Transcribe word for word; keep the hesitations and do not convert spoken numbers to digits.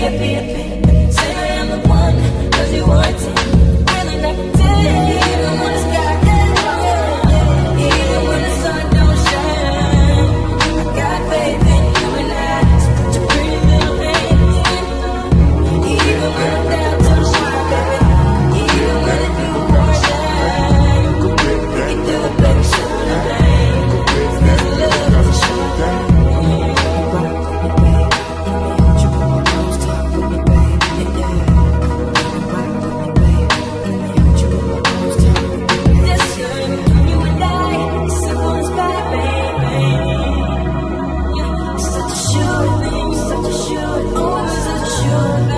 Such a sure thing, such a sure, oh, such a sure thing.